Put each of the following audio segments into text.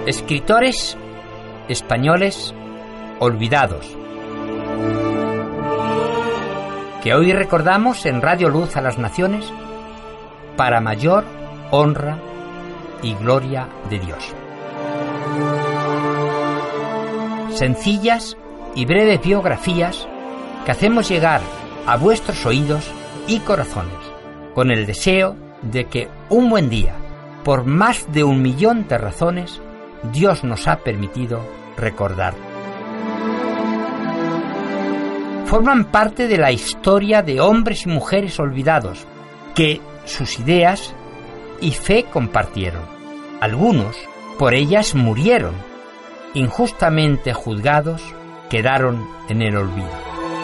Escritores españoles olvidados, que hoy recordamos en Radio Luz a las Naciones para mayor honra y gloria de Dios. Sencillas y breves biografías que hacemos llegar a vuestros oídos y corazones, con el deseo de que un buen día, por más de 1 millón de razones, Dios nos ha permitido recordar. Forman parte de la historia de hombres y mujeres olvidados que sus ideas y fe compartieron. Algunos por ellas murieron, injustamente juzgados, quedaron en el olvido.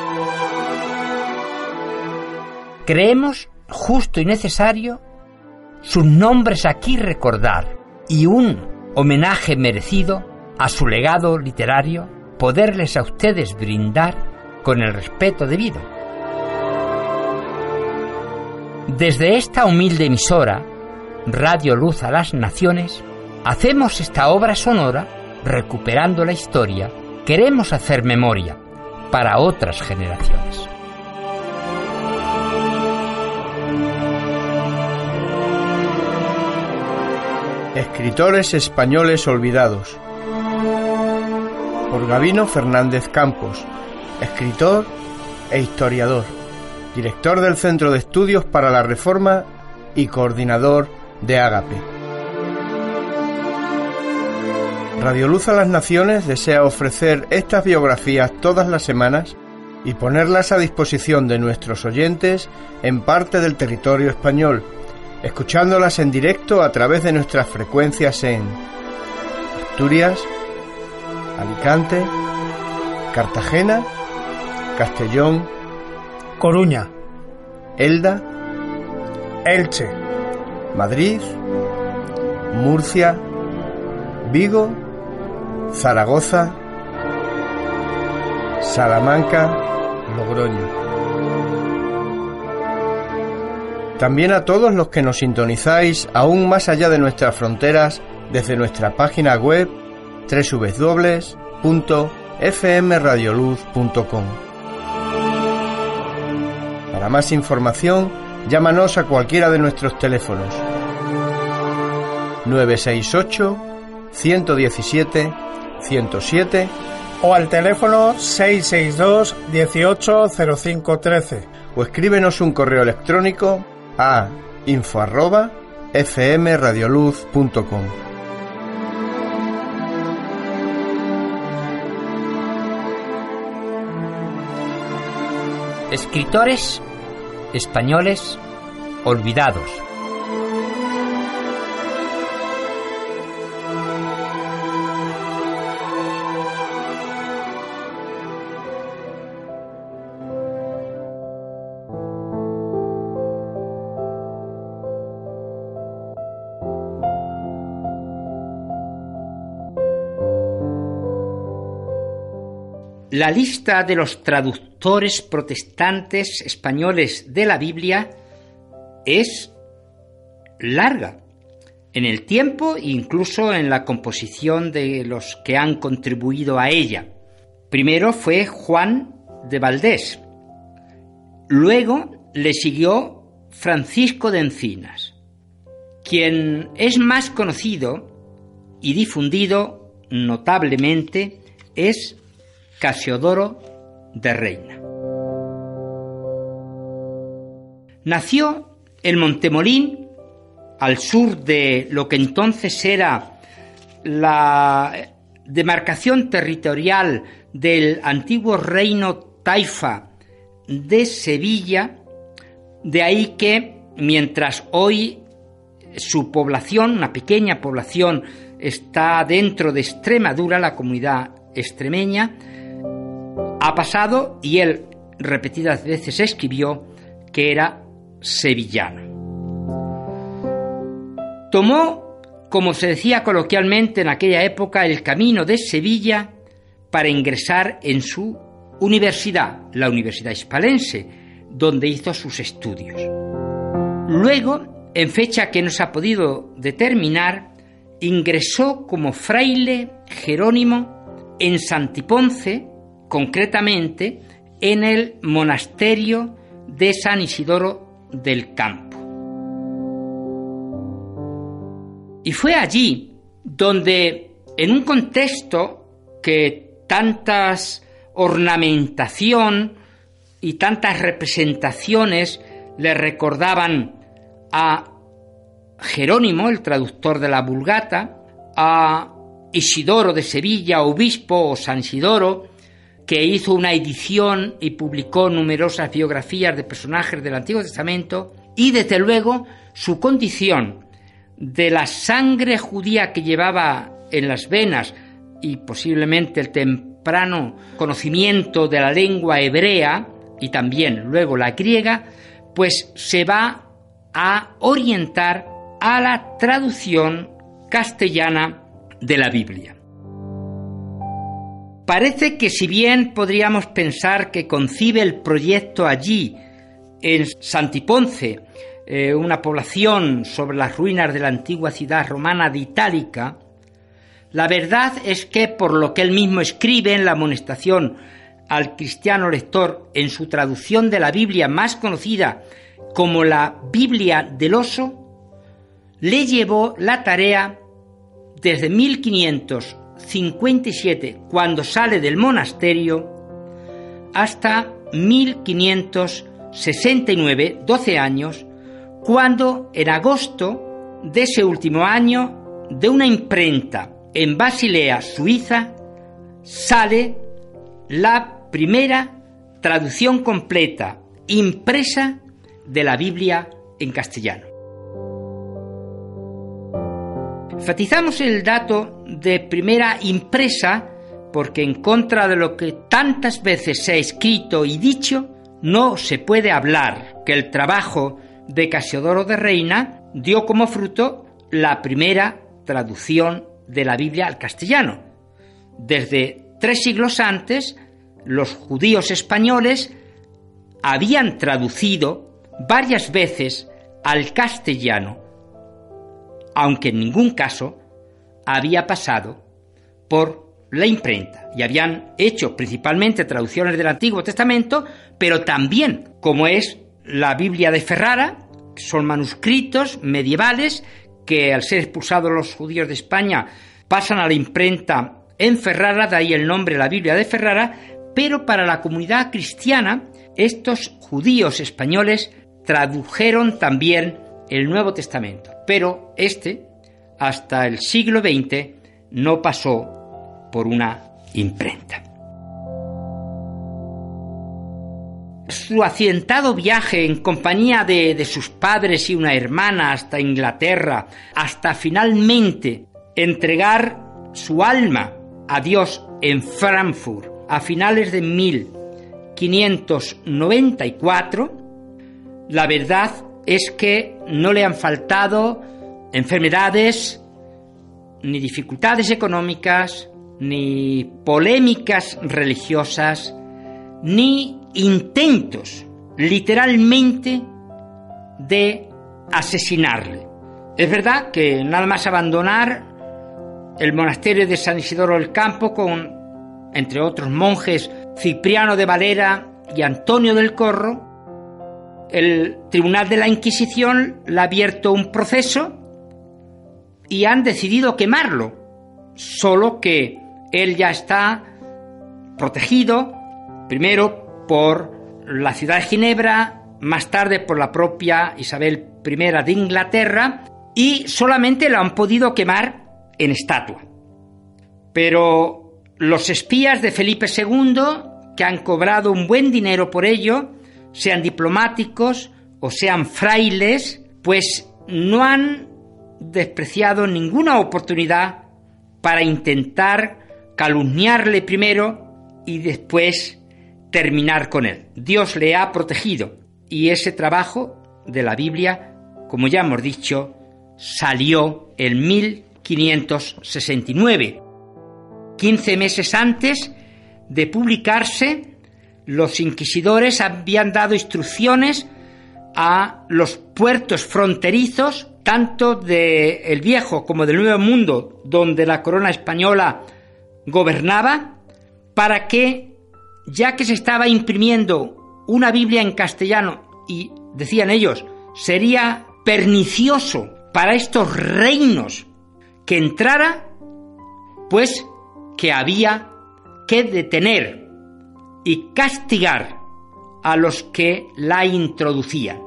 Creemos justo y necesario sus nombres aquí recordar y un homenaje merecido a su legado literario poderles a ustedes brindar con el respeto debido. Desde esta humilde emisora, Radio Luz a las Naciones, hacemos esta obra sonora recuperando la historia. Queremos hacer memoria para otras generaciones. Escritores españoles olvidados, por Gabino Fernández Campos, escritor e historiador, director del Centro de Estudios para la Reforma y coordinador de Ágape. Radio Luz a las Naciones desea ofrecer estas biografías todas las semanas y ponerlas a disposición de nuestros oyentes en parte del territorio español, escuchándolas en directo a través de nuestras frecuencias en Asturias, Alicante, Cartagena, Castellón, Coruña, Elda, Elche, Madrid, Murcia, Vigo, Zaragoza, Salamanca, Logroño. También a todos los que nos sintonizáis aún más allá de nuestras fronteras desde nuestra página web www.fmradioluz.com. Para más información, llámanos a cualquiera de nuestros teléfonos 968 117 107 o al teléfono 662 180513 o escríbenos un correo electrónico a info@fmradioluz.com. Escritores españoles olvidados. La lista de los traductores protestantes españoles de la Biblia es larga en el tiempo e incluso en la composición de los que han contribuido a ella. Primero fue Juan de Valdés, luego le siguió Francisco de Encinas, quien es más conocido y difundido notablemente es Casiodoro de Reina. Nació en Montemolín, al sur de lo que entonces era la demarcación territorial del antiguo reino taifa de Sevilla, de ahí que, mientras hoy su población, una pequeña población, está dentro de Extremadura, la comunidad extremeña, ha pasado, y él repetidas veces escribió, que era sevillano. Tomó, como se decía coloquialmente en aquella época, el camino de Sevilla para ingresar en su universidad, la Universidad Hispalense, donde hizo sus estudios. Luego, en fecha que no se ha podido determinar, ingresó como fraile jerónimo en Santiponce, concretamente en el monasterio de San Isidoro del Campo. Y fue allí donde, en un contexto que tantas ornamentación y tantas representaciones le recordaban a Jerónimo, el traductor de la Vulgata, a Isidoro de Sevilla, obispo, o San Isidoro, que hizo una edición y publicó numerosas biografías de personajes del Antiguo Testamento, y desde luego su condición de la sangre judía que llevaba en las venas y posiblemente el temprano conocimiento de la lengua hebrea y también luego la griega, pues se va a orientar a la traducción castellana de la Biblia. Parece que si bien podríamos pensar que concibe el proyecto allí, en Santiponce, una población sobre las ruinas de la antigua ciudad romana de Itálica, la verdad es que, por lo que él mismo escribe en la amonestación al cristiano lector en su traducción de la Biblia más conocida como la Biblia del Oso, le llevó la tarea desde 1557, cuando sale del monasterio, hasta 1569, 12 años, cuando en agosto de ese último año, de una imprenta en Basilea, Suiza, sale la primera traducción completa, impresa, de la Biblia en castellano. Enfatizamos el dato de primera impresa porque, en contra de lo que tantas veces se ha escrito y dicho, no se puede hablar que el trabajo de Casiodoro de Reina dio como fruto la primera traducción de la Biblia al castellano. Desde 3 siglos antes, los judíos españoles habían traducido varias veces al castellano, aunque en ningún caso había pasado por la imprenta, y habían hecho principalmente traducciones del Antiguo Testamento, pero también, como es la Biblia de Ferrara, que son manuscritos medievales que, al ser expulsados los judíos de España, pasan a la imprenta en Ferrara, de ahí el nombre la Biblia de Ferrara. Pero para la comunidad cristiana, estos judíos españoles tradujeron también el Nuevo Testamento, pero hasta el siglo XX, no pasó por una imprenta. Su accidentado viaje en compañía de sus padres y una hermana hasta Inglaterra, hasta finalmente entregar su alma a Dios en Frankfurt a finales de 1594, la verdad es que no le han faltado enfermedades, ni dificultades económicas, ni polémicas religiosas, ni intentos, literalmente, de asesinarle. Es verdad que nada más abandonar el monasterio de San Isidoro del Campo con, entre otros monjes, Cipriano de Valera y Antonio del Corro, el Tribunal de la Inquisición le ha abierto un proceso y han decidido quemarlo, solo que él ya está protegido, primero por la ciudad de Ginebra, más tarde por la propia Isabel I de Inglaterra, y solamente lo han podido quemar en estatua. Pero los espías de Felipe II, que han cobrado un buen dinero por ello, sean diplomáticos o sean frailes, pues no han despreciado ninguna oportunidad para intentar calumniarle primero y después terminar con él. Dios le ha protegido, y ese trabajo de la Biblia, como ya hemos dicho, salió en 1569. 15 meses antes de publicarse, los inquisidores habían dado instrucciones a los puertos fronterizos tanto del Viejo como del Nuevo Mundo, donde la corona española gobernaba, para que, ya que se estaba imprimiendo una Biblia en castellano, y decían ellos, sería pernicioso para estos reinos que entrara, pues que había que detener y castigar a los que la introducían.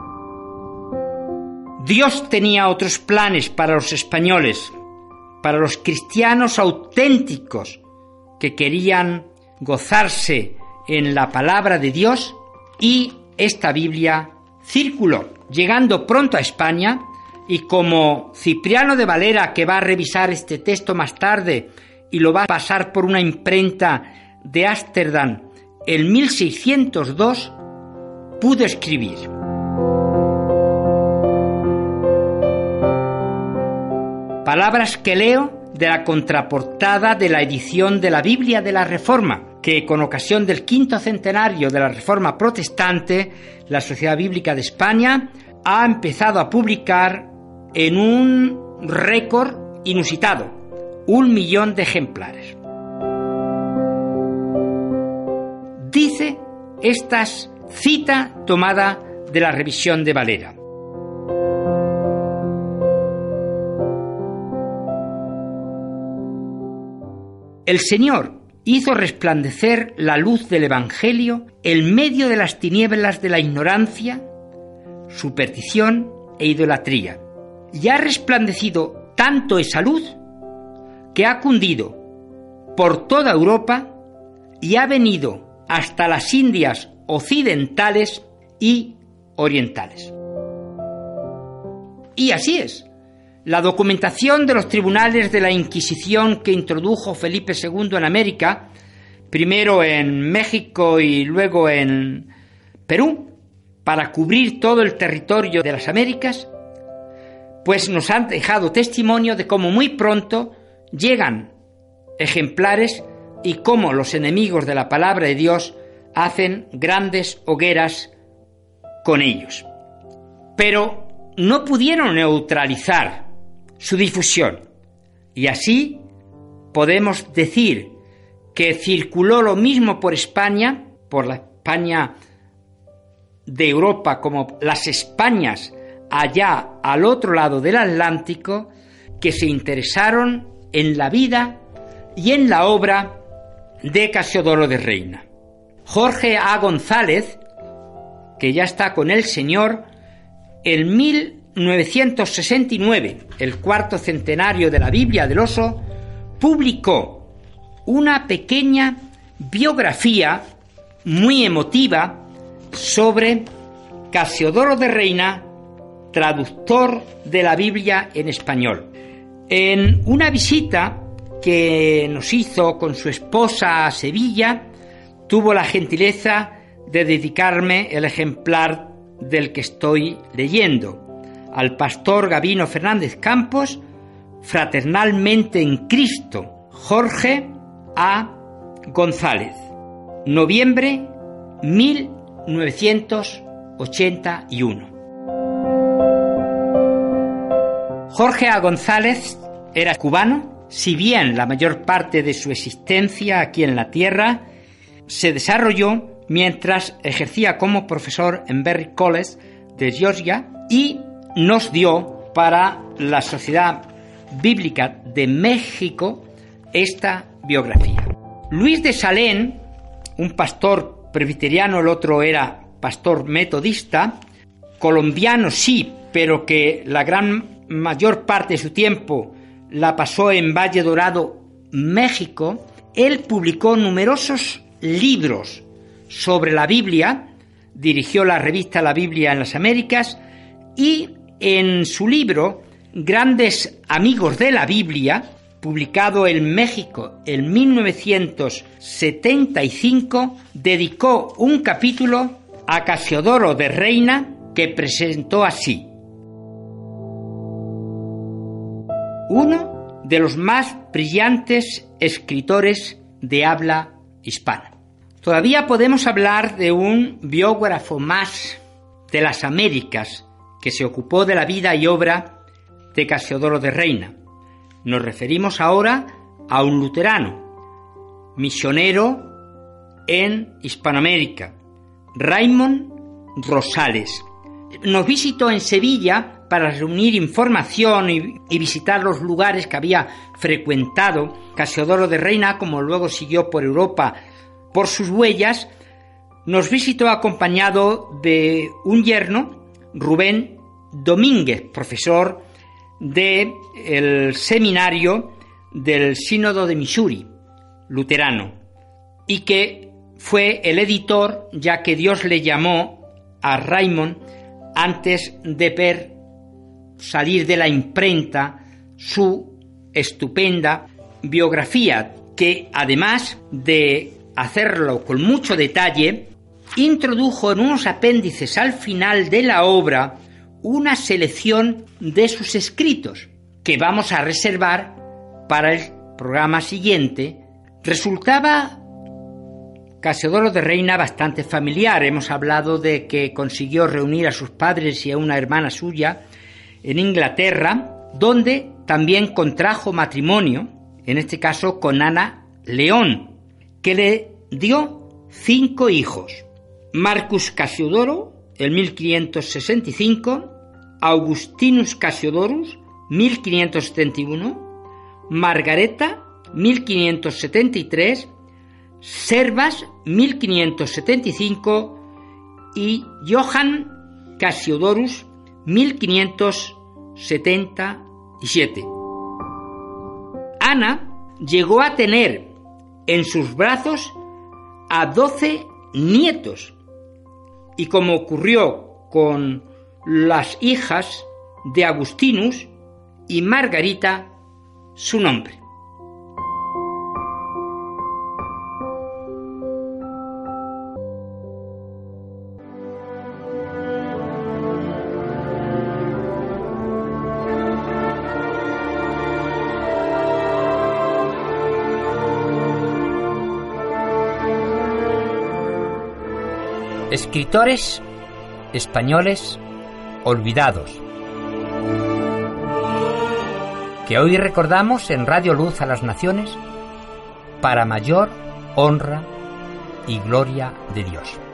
Dios tenía otros planes para los españoles, para los cristianos auténticos que querían gozarse en la palabra de Dios, y esta Biblia circuló, llegando pronto a España, y como Cipriano de Valera, que va a revisar este texto más tarde y lo va a pasar por una imprenta de Ámsterdam en 1602, pudo escribir: palabras que leo de la contraportada de la edición de la Biblia de la Reforma, que con ocasión del 5º centenario de la Reforma Protestante, la Sociedad Bíblica de España ha empezado a publicar en un récord inusitado, 1 millón de ejemplares. Dice esta cita tomada de la revisión de Valera: el Señor hizo resplandecer la luz del Evangelio en medio de las tinieblas de la ignorancia, superstición e idolatría, y ha resplandecido tanto esa luz que ha cundido por toda Europa y ha venido hasta las Indias occidentales y orientales. Y así es. La documentación de los tribunales de la Inquisición que introdujo Felipe II en América, primero en México y luego en Perú, para cubrir todo el territorio de las Américas, pues nos han dejado testimonio de cómo muy pronto llegan ejemplares y cómo los enemigos de la palabra de Dios hacen grandes hogueras con ellos. Pero no pudieron neutralizar su difusión, y así podemos decir que circuló lo mismo por España, por la España de Europa, como las Españas allá al otro lado del Atlántico, que se interesaron en la vida y en la obra de Casiodoro de Reina. Jorge A. González, que ya está con el Señor, en 1969, el 4º centenario de la Biblia del Oso, publicó una pequeña biografía muy emotiva sobre Casiodoro de Reina, traductor de la Biblia en español. En una visita que nos hizo con su esposa a Sevilla, tuvo la gentileza de dedicarme el ejemplar del que estoy leyendo, al pastor Gabino Fernández Campos, fraternalmente en Cristo, Jorge A. González, noviembre 1981. Jorge A. González era cubano, si bien la mayor parte de su existencia aquí en la tierra se desarrolló mientras ejercía como profesor en Berry College de Georgia, y nos dio para la Sociedad Bíblica de México esta biografía. Luis de Salén, un pastor presbiteriano, el otro era pastor metodista, colombiano sí, pero que la gran mayor parte de su tiempo la pasó en Valle Dorado, México. Él publicó numerosos libros sobre la Biblia, dirigió la revista La Biblia en las Américas, y en su libro Grandes Amigos de la Biblia, publicado en México en 1975, dedicó un capítulo a Casiodoro de Reina, que presentó así: uno de los más brillantes escritores de habla hispana. Todavía podemos hablar de un biógrafo más de las Américas que se ocupó de la vida y obra de Casiodoro de Reina. Nos referimos ahora a un luterano, misionero en Hispanoamérica, Raymond Rosales. Nos visitó en Sevilla para reunir información y visitar los lugares que había frecuentado Casiodoro de Reina, como luego siguió por Europa por sus huellas. Nos visitó acompañado de un yerno, Rubén Domínguez, profesor del seminario del Sínodo de Missouri, luterano, y que fue el editor, ya que Dios le llamó a Raymond antes de ver salir de la imprenta su estupenda biografía, que además de hacerlo con mucho detalle, introdujo en unos apéndices al final de la obra una selección de sus escritos, que vamos a reservar para el programa siguiente. Resultaba Casiodoro de Reina bastante familiar. Hemos hablado de que consiguió reunir a sus padres y a una hermana suya en Inglaterra, donde también contrajo matrimonio, en este caso con Ana León, que le dio 5 hijos: Marcus Casiodoro, en 1565, Augustinus Casiodorus, 1571, Margareta, 1573, Servas, 1575 y Johann Casiodorus, 1577. Ana llegó a tener en sus brazos a 12 nietos, y como ocurrió con las hijas de Agustinus y Margarita, su nombre. Escritores españoles olvidados, que hoy recordamos en Radio Luz a las Naciones para mayor honra y gloria de Dios.